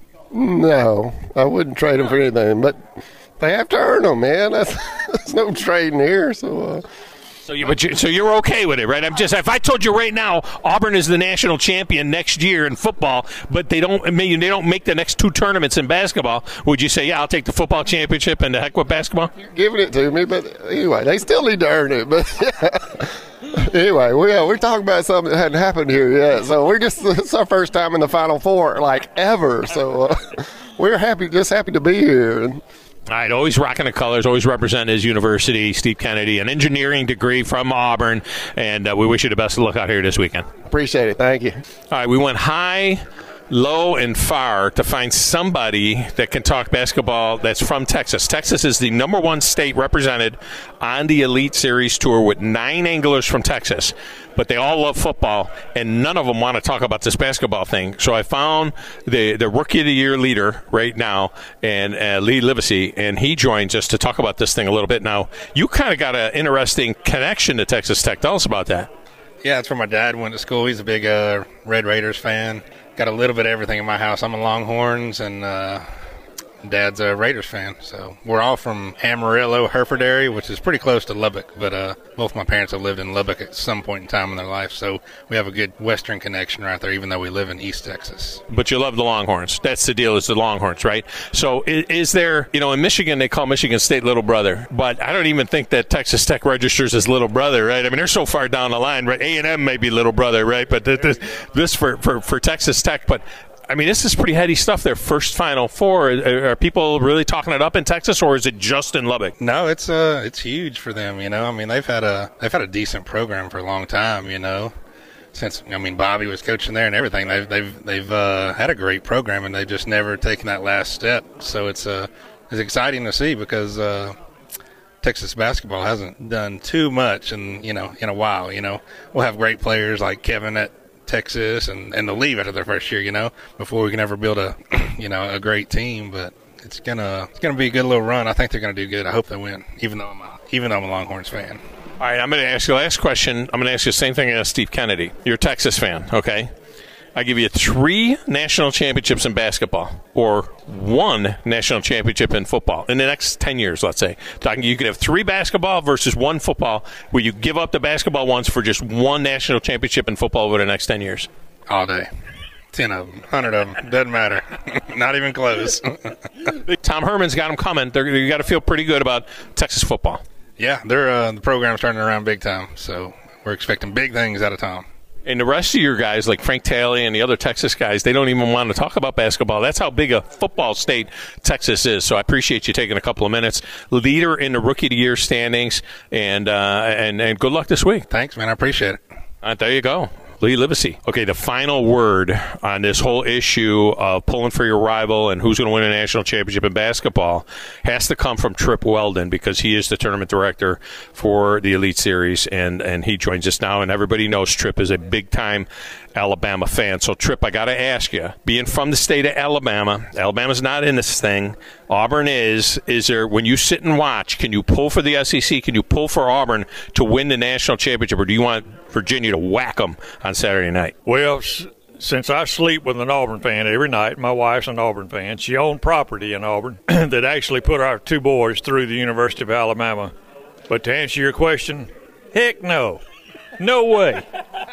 No, I wouldn't trade them for anything. But they have to earn them, man. That's, there's no trading here. So, uh, so you, but you, so you're okay with it, right? I'm just. If I told you right now, Auburn is the national champion next year in football, but they don't. I mean, they don't make the next two tournaments in basketball. Would you say, yeah, I'll take the football championship and the heck with basketball? You're giving it to me, but anyway, they still need to earn it. But yeah. Anyway, we, uh, we're talking about something that hadn't happened here yet. So we're just, it's our first time in the Final Four, like, ever. So uh, we're happy, just happy to be here. And, all right, always rocking the colors, always representing his university, Steve Kennedy, an engineering degree from Auburn, and uh, we wish you the best of luck out here this weekend. Appreciate it. Thank you. All right, we went high, low, and far to find somebody that can talk basketball that's from Texas. Texas is the number one state represented on the Elite Series Tour with nine anglers from Texas, but they all love football, and none of them want to talk about this basketball thing. So I found the, the Rookie of the Year leader right now, and uh, Lee Livesey, and he joins us to talk about this thing a little bit. Now, you kind of got an interesting connection to Texas Tech. Tell us about that. Yeah, that's where my dad went to school. He's a big uh, Red Raiders fan. Got a little bit of everything in my house. I'm a Longhorns, and uh, Dad's a Raiders fan. So we're all from Amarillo, Hereford area, which is pretty close to Lubbock. But uh, both my parents have lived in Lubbock at some point in time in their life. So we have a good Western connection right there, even though we live in East Texas. But you love the Longhorns. That's the deal, is the Longhorns, right? So is, is there, you know, in Michigan, they call Michigan State little brother. But I don't even think that Texas Tech registers as little brother, right? I mean, they're so far down the line, right? A and M may be little brother, right? But this, this for, for, for Texas Tech. But I mean, this is pretty heady stuff. Their first Final Four. Are, are people really talking it up in Texas, or is it just in Lubbock? No, it's uh, it's huge for them. You know, I mean, they've had a they've had a decent program for a long time. You know, since I mean Bobby was coaching there and everything, they've they've they've uh, had a great program, and they've just never taken that last step. So it's uh, it's exciting to see because uh, Texas basketball hasn't done too much, in you know, in a while. You know, we'll have great players like Kevin at Texas, and, and they'll leave after their first year, you know, before we can ever build a, you know, a great team. But it's gonna it's gonna be a good little run. I think they're gonna do good. I hope they win, even though I'm a, even though I'm a Longhorns fan. All right, I'm going to ask you the last question. I'm going to ask you the same thing as Steve Kennedy. You're a Texas fan, okay? I give you three national championships in basketball or one national championship in football in the next ten years, let's say. You could have three basketball versus one football where you give up the basketball ones for just one national championship in football over the next ten years. All day. Ten of them, hundred of them, doesn't matter. Not even close. Tom Herman's got them coming. They're, you got to feel pretty good about Texas football. Yeah, they're uh, the program's turning around big time, so we're expecting big things out of Tom. And the rest of your guys, like Frank Talley and the other Texas guys, they don't even want to talk about basketball. That's how big a football state Texas is. So I appreciate you taking a couple of minutes. Leader in the Rookie of the Year standings, and uh, and and good luck this week. Thanks, man. I appreciate it. All right, there you go. Lee Livesey. Okay, the final word on this whole issue of pulling for your rival and who's going to win a national championship in basketball has to come from Trip Weldon, because he is the tournament director for the Elite Series, and, and he joins us now, and everybody knows Trip is a big-time Alabama fan. So, Trip, I got to ask you, being from the state of Alabama, Alabama's not in this thing. Auburn is. Is there, when you sit and watch, can you pull for the S E C? Can you pull for Auburn to win the national championship, or do you want Virginia to whack them on Saturday night? Well, s- since I sleep with an Auburn fan every night, my wife's an Auburn fan. She owned property in Auburn that actually put our two boys through the University of Alabama. But to answer your question, heck no. No way.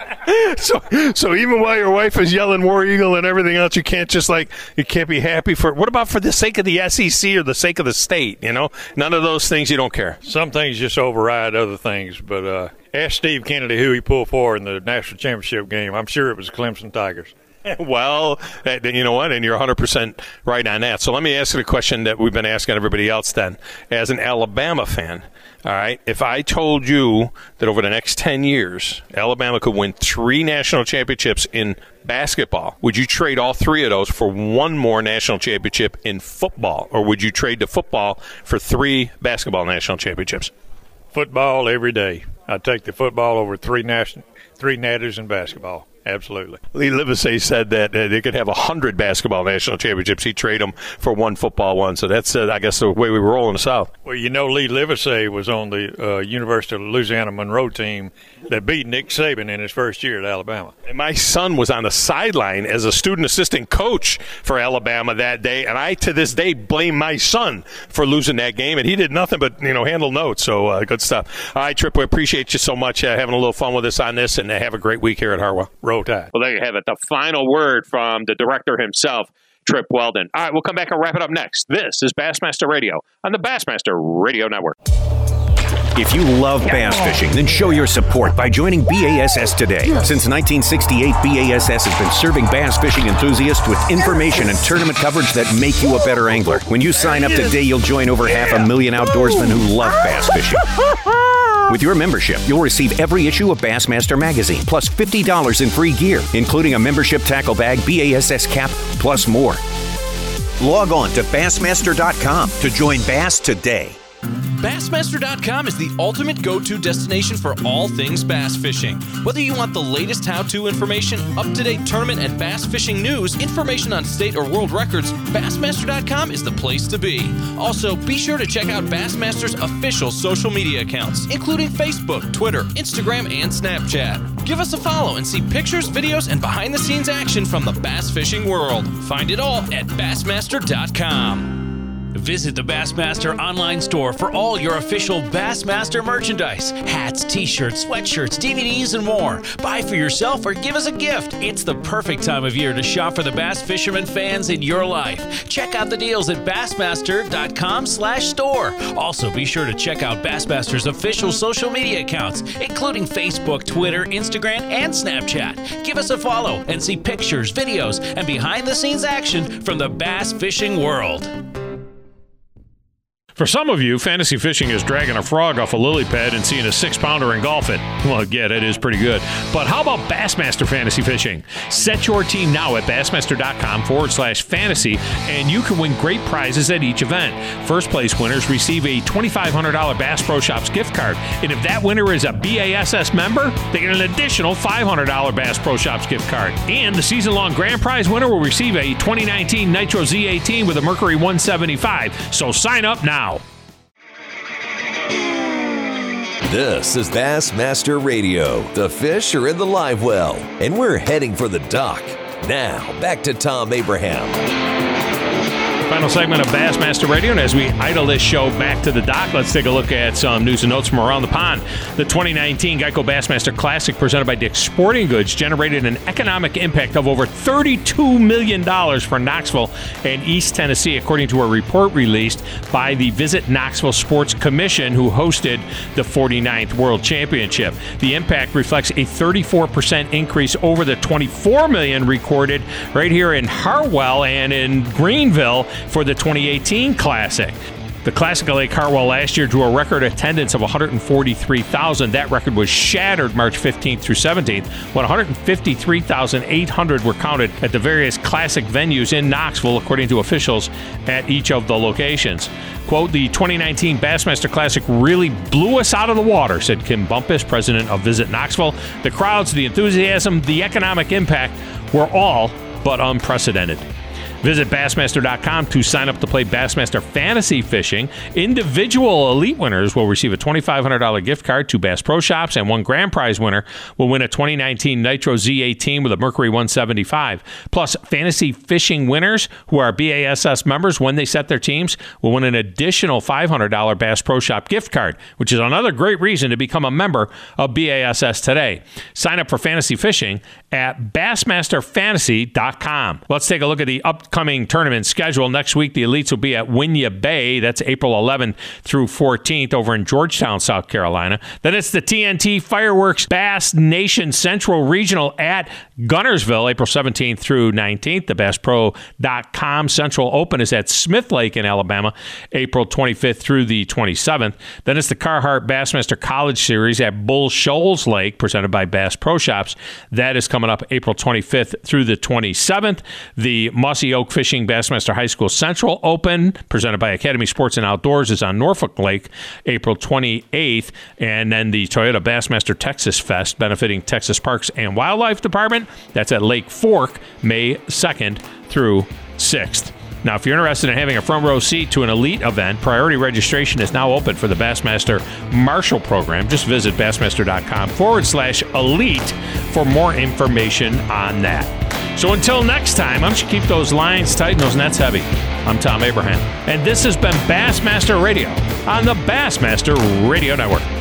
So, so even while your wife is yelling War Eagle and everything else, you can't just like, you can't be happy for, what about for the sake of the S E C or the sake of the state, you know? None of those things, you don't care. Some things just override other things, but uh, ask Steve Kennedy who he pulled for in the national championship game. I'm sure it was Clemson Tigers. Well, you know what? And you're one hundred percent right on that. So let me ask you the question that we've been asking everybody else then. As an Alabama fan, all right, if I told you that over the next ten years, Alabama could win three national championships in basketball, would you trade all three of those for one more national championship in football? Or would you trade the football for three basketball national championships? Football every day. I'd take the football over three national, three natters in basketball. Absolutely. Lee Livesey said that uh, they could have one hundred basketball national championships. He'd trade them for one football one. So that's, uh, I guess, the way we roll in the South. Well, you know, Lee Livesey was on the uh, University of Louisiana Monroe team that beat Nick Saban in his first year at Alabama. And my son was on the sideline as a student assistant coach for Alabama that day, and I, to this day, blame my son for losing that game, and he did nothing but, you know, handle notes. So uh, good stuff. All right, Trip, we appreciate you so much uh, having a little fun with us on this, and uh, have a great week here at Hartwell. Roll Tide. Well, there you have it. The final word from the director himself, Trip Weldon. All right, we'll come back and wrap it up next. This is Bassmaster Radio on the Bassmaster Radio Network. If you love bass fishing, then show your support by joining B A S S today. Since nineteen sixty-eight, B A S S has been serving bass fishing enthusiasts with information and tournament coverage that make you a better angler. When you sign up today, you'll join over half a million outdoorsmen who love bass fishing. With your membership, you'll receive every issue of Bassmaster magazine, plus fifty dollars in free gear, including a membership tackle bag, B A S S cap, plus more. Log on to Bassmaster dot com to join Bass today. Bassmaster dot com is the ultimate go-to destination for all things bass fishing. Whether you want the latest how-to information, up-to-date tournament and bass fishing news, information on state or world records, Bassmaster dot com is the place to be. Also, be sure to check out Bassmaster's official social media accounts, including Facebook, Twitter, Instagram, and Snapchat. Give us a follow and see pictures, videos, and behind-the-scenes action from the bass fishing world. Find it all at Bassmaster dot com. Visit the Bassmaster online store for all your official Bassmaster merchandise. Hats, t-shirts, sweatshirts, D V Ds, and more. Buy for yourself or give as a gift. It's the perfect time of year to shop for the bass fisherman fans in your life. Check out the deals at Bassmaster dot com slash store. Also, be sure to check out Bassmaster's official social media accounts, including Facebook, Twitter, Instagram, and Snapchat. Give us a follow and see pictures, videos, and behind-the-scenes action from the bass fishing world. For some of you, fantasy fishing is dragging a frog off a lily pad and seeing a six-pounder engulf it. Well, yeah, that is pretty good. But how about Bassmaster Fantasy Fishing? Set your team now at Bassmaster.com forward slash fantasy, and you can win great prizes at each event. First place winners receive a twenty-five hundred dollars Bass Pro Shops gift card. And if that winner is a B A S S member, they get an additional five hundred dollars Bass Pro Shops gift card. And the season-long grand prize winner will receive a twenty nineteen Nitro Z eighteen with a Mercury one seventy-five. So sign up now. This is Bassmaster Radio. The fish are in the live well, and we're heading for the dock. Now, back to Tom Abraham. Final segment of Bassmaster Radio, and as we idle this show back to the dock, let's take a look at some news and notes from around the pond. The twenty nineteen Geico Bassmaster Classic presented by Dick's Sporting Goods generated an economic impact of over thirty-two million dollars for Knoxville and East Tennessee, according to a report released by the Visit Knoxville Sports Commission, who hosted the forty-ninth World Championship. The impact reflects a thirty-four percent increase over the twenty-four million dollars recorded right here in Hartwell and in Greenville for the twenty eighteen Classic. The Classic at Lake Hartwell last year drew a record attendance of one hundred forty-three thousand. That record was shattered March fifteenth through seventeenth, when one hundred fifty-three thousand eight hundred were counted at the various Classic venues in Knoxville, according to officials at each of the locations. Quote, the twenty nineteen Bassmaster Classic really blew us out of the water, said Kim Bumpus, president of Visit Knoxville. The crowds, the enthusiasm, the economic impact were all but unprecedented. Visit Bassmaster dot com to sign up to play Bassmaster Fantasy Fishing. Individual elite winners will receive a twenty-five hundred dollars gift card to Bass Pro Shops, and one grand prize winner will win a twenty nineteen Nitro Z eighteen with a Mercury one seventy-five. Plus, fantasy fishing winners who are B A S S members when they set their teams will win an additional five hundred dollars Bass Pro Shop gift card, which is another great reason to become a member of B A S S today. Sign up for fantasy fishing at Bassmaster Fantasy dot com. Let's take a look at the upcoming tournament schedule. Next week, the elites will be at Winyah Bay. That's April eleventh through fourteenth over in Georgetown, South Carolina. Then it's the T N T Fireworks Bass Nation Central Regional at Gunnersville, April seventeenth through nineteenth. The Bass Pro dot com Central Open is at Smith Lake in Alabama, April twenty-fifth through the twenty-seventh. Then it's the Carhartt Bassmaster College Series at Bull Shoals Lake, presented by Bass Pro Shops. That is coming up April twenty-fifth through the twenty-seventh. The Mossy Oak Fishing Bassmaster High School Central Open, presented by Academy Sports and Outdoors, is on Norfolk Lake, April twenty-eighth. And then the Toyota Bassmaster Texas Fest, benefiting Texas Parks and Wildlife Department, that's at Lake Fork, May second through sixth. Now, if you're interested in having a front row seat to an elite event, priority registration is now open for the Bassmaster Marshall program. Just visit Bassmaster.com forward slash elite for more information on that. So until next time, I'm just keep those lines tight and those nets heavy. I'm Tom Abraham, and this has been Bassmaster Radio on the Bassmaster Radio Network.